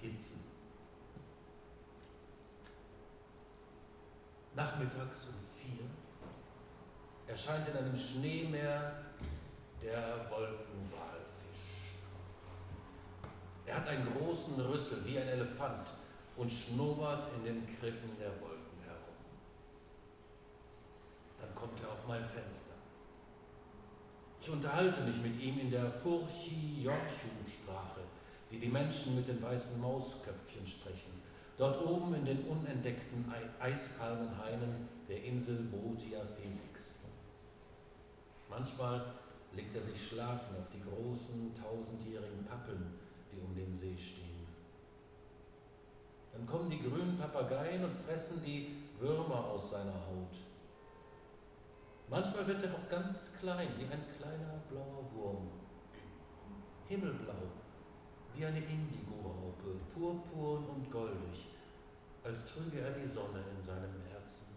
Skizzen. Nachmittags um 4 erscheint in einem Schneemeer der Wolkenwalfisch. Er hat einen großen Rüssel wie ein Elefant und schnuppert in den Krippen der Wolken herum. Dann kommt er auf mein Fenster. Ich unterhalte mich mit ihm in der Furchi-Yorkshu-Sprache, die die Menschen mit den weißen Mausköpfchen sprechen, dort oben in den unentdeckten Eispalmenhainen der Insel Botia Felix. Manchmal legt er sich schlafen auf die großen, tausendjährigen Pappeln, die um den See stehen. Dann kommen die grünen Papageien und fressen die Würmer aus seiner Haut. Manchmal wird er auch ganz klein, wie ein kleiner blauer Wurm. Himmelblau, wie eine Indigo-Raupe, purpurn und goldig, als trüge er die Sonne in seinem Herzen.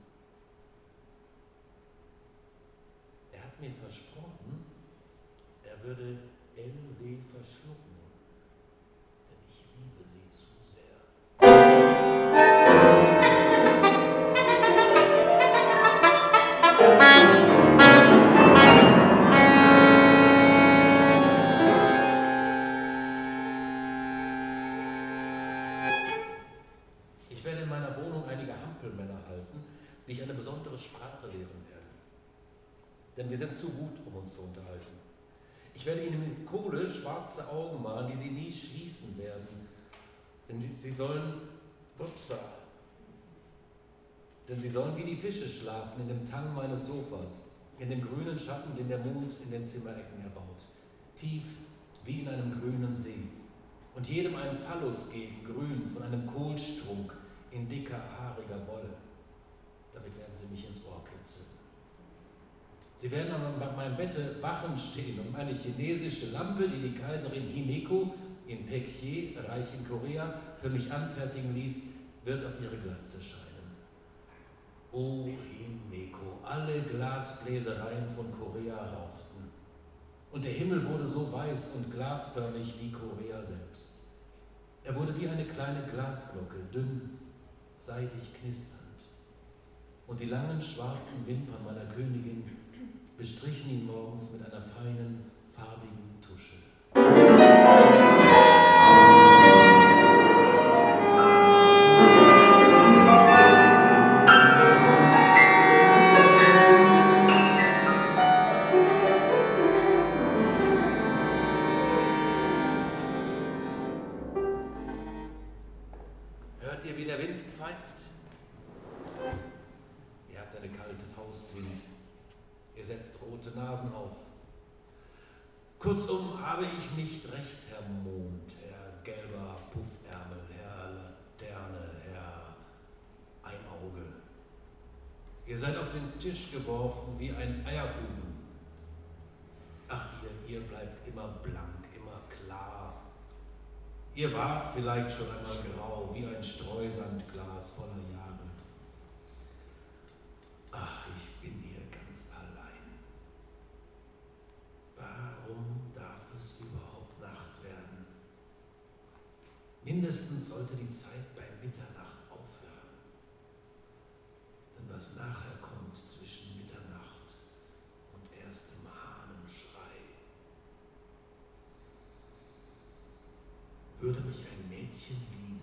Er hat mir versprochen, er würde LW verschlucken, denn ich liebe sie zu sehr. Ich werde in meiner Wohnung einige Hampelmänner halten, die ich eine besondere Sprache lehren werde. Denn wir sind zu gut, um uns zu unterhalten. Ich werde ihnen mit Kohle schwarze Augen malen, die sie nie schließen werden. Denn sie sollen wie die Fische schlafen in dem Tang meines Sofas, in dem grünen Schatten, den der Mond in den Zimmerecken erbaut. Tief wie in einem grünen See. Und jedem einen Phallus geben, grün, von einem Kohlstrunk, in dicker, haariger Wolle. Damit werden sie mich ins Ohr kitzeln. Sie werden an meinem Bette wachen stehen und meine chinesische Lampe, die die Kaiserin Himeko in Paekje, Reich in Korea, für mich anfertigen ließ, wird auf ihre Glatze scheinen. O Himeko, alle Glasbläsereien von Korea rauchten. Und der Himmel wurde so weiß und glasförmig wie Korea selbst. Er wurde wie eine kleine Glasglocke, dünn, seidig knisternd. Und die langen schwarzen Wimpern meiner Königin bestrichen ihn morgens mit einer feinen, farbigen Tusche. Hört ihr, wie der Wind pfeift? Ihr habt eine kalte Faust, Wind. Ihr setzt rote Nasen auf. Kurzum habe ich nicht recht, Herr Mond, Herr gelber Puffärmel, Herr Laterne, Herr Einauge. Ihr seid auf den Tisch geworfen wie ein Eierkuchen. Ach, ihr bleibt immer blank, immer klar. Ihr wart vielleicht schon einmal grau, wie ein Streusandglas voller Jahre. Ach, ich bin hier ganz allein. Warum darf es überhaupt Nacht werden? Mindestens sollte die Zeit bei Mitternacht aufhören. Denn was nachher kommt zwischen Mitternacht und erstem Hahnenschrei, würde mich ein Mädchen lieben,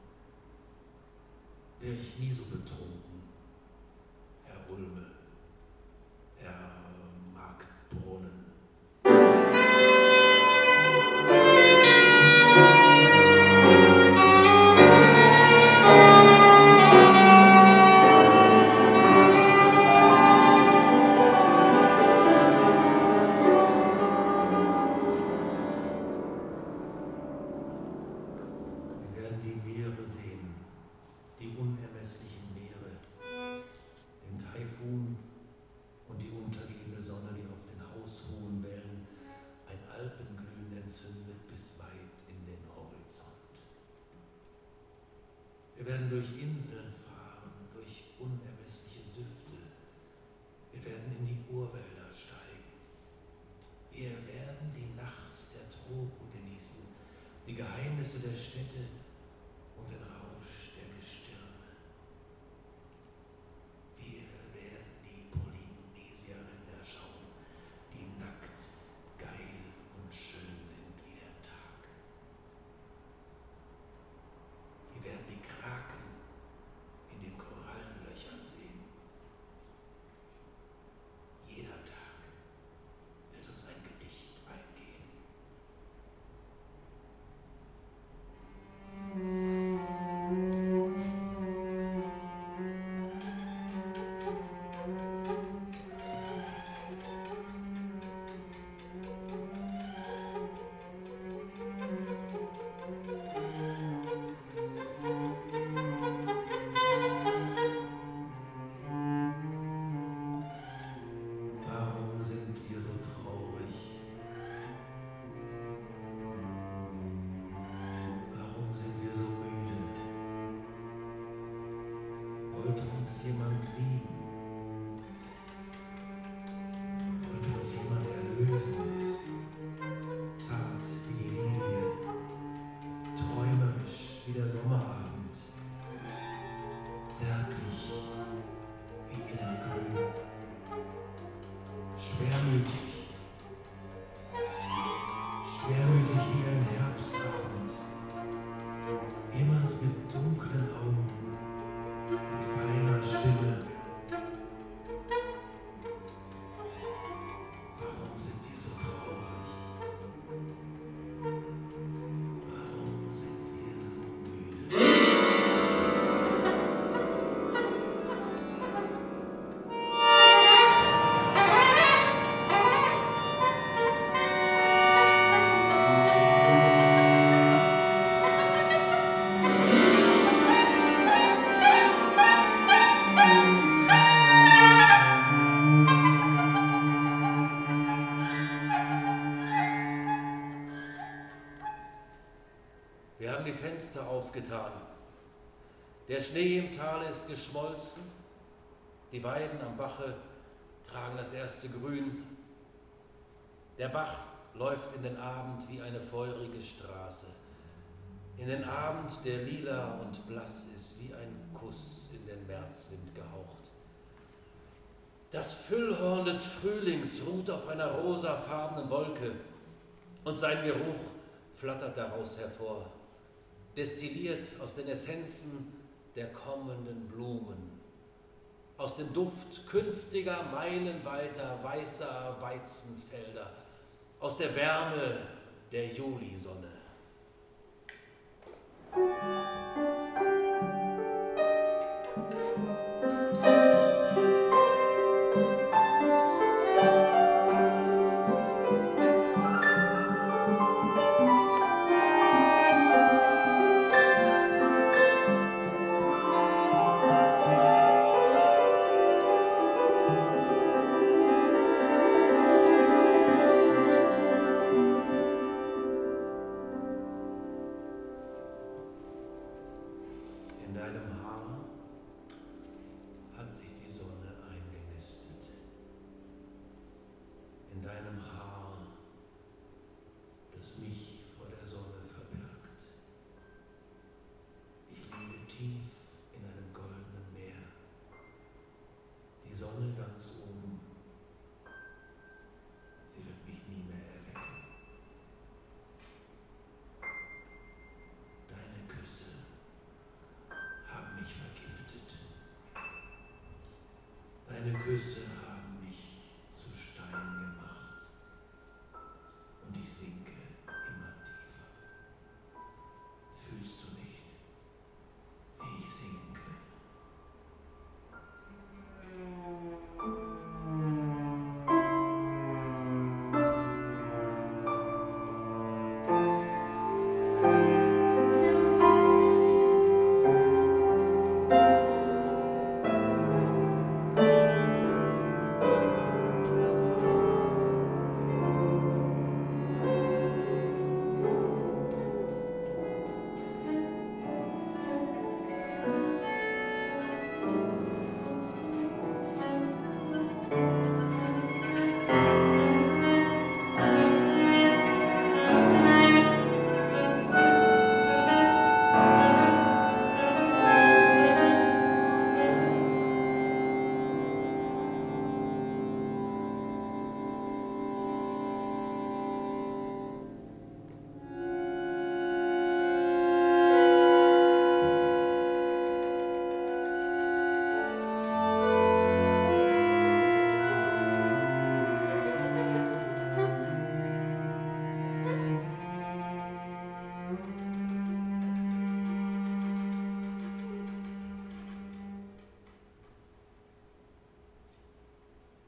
wäre ich nie so betrunken, Herr Ulme, Herr Marktbrunnen. Wir werden die Meere sehen, die unermesslichen Meere, den Taifun und die untergehende Sonne, die auf den haushohen Wellen ein Alpenglühen entzündet bis weit in den Horizont. Wir werden durch Inseln fahren, durch unermessliche Düfte. Wir werden in die Urwälder steigen. Wir werden die Nacht der Tropen genießen, die Geheimnisse der Städte Wir haben die Fenster aufgetan. Der Schnee im Tale ist geschmolzen. Die Weiden am Bache tragen das erste Grün. Der Bach läuft in den Abend wie eine feurige Straße. In den Abend, der lila und blass ist, wie ein Kuss in den Märzwind gehaucht. Das Füllhorn des Frühlings ruht auf einer rosafarbenen Wolke und sein Geruch flattert daraus hervor, destilliert aus den Essenzen der kommenden Blumen, aus dem Duft künftiger meilenweiter weißer Weizenfelder, aus der Wärme der Julisonne. In deinem Haar hat sich die Sonne eingenistet. In deinem Haar, das mich vor der Sonne verbirgt. Ich liege tief in einem goldenen Meer. Die Sonne ganz oben, sie wird mich nie mehr erwecken. Deine Küsse haben mich vergiftet. Deine Küsse